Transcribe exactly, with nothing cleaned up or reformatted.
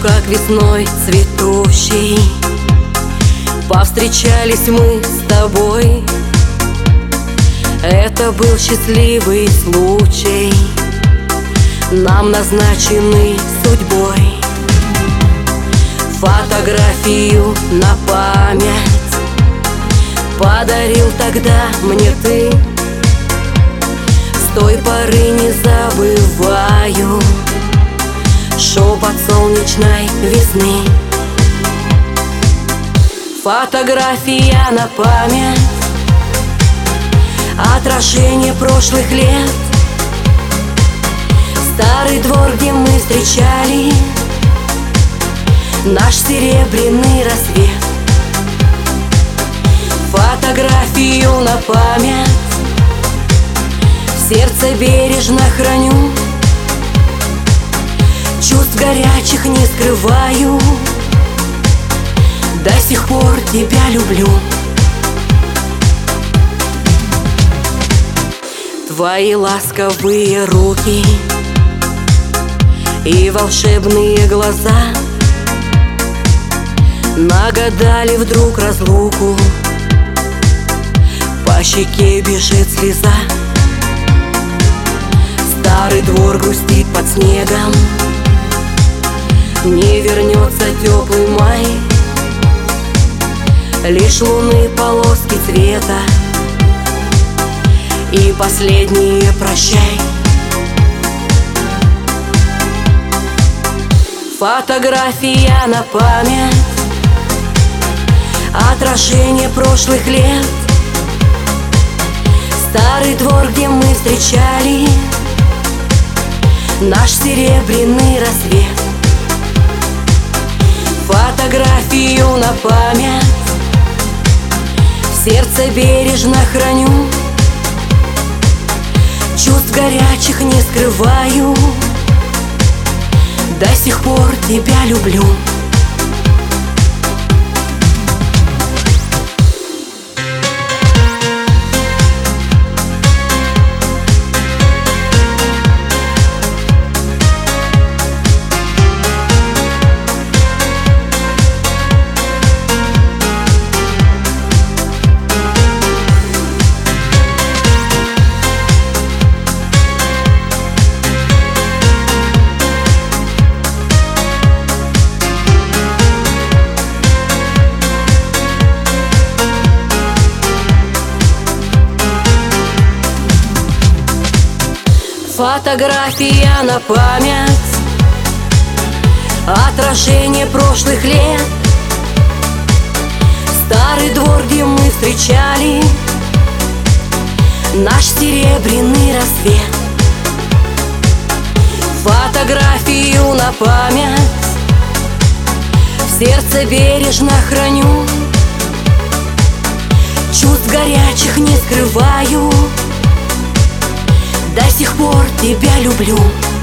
как весной цветущий, повстречались мы с тобой. Это был счастливый случай, нам назначенный судьбой. Фотографию на память подарил тогда мне ты. С той поры не забываю шепот солнечной весны. Фотография на память, отражение прошлых лет. Старый двор, где мы встречали наш серебряный рассвет. Фотографию на память в сердце бережно храню. Чувств горячих не скрываю, до сих пор тебя люблю. Твои ласковые руки и волшебные глаза нагадали вдруг разлуку, по щеке бежит слеза. Старый двор грустит под снегом, не вернется теплый май. Лишь луны полоски цвета и последние прощай. Фотография на память, отражение прошлых лет. Старый двор, где мы встречали наш серебряный рассвет. Фотографию на память в сердце бережно храню. Чувств горячих не скрываю, до сих пор тебя люблю. Фотография на память, отражение прошлых лет. Старый двор, где мы встречали наш серебряный рассвет. Фотографию на память в сердце бережно храню. Чувств горячих не скрываю, до сих пор тебя люблю.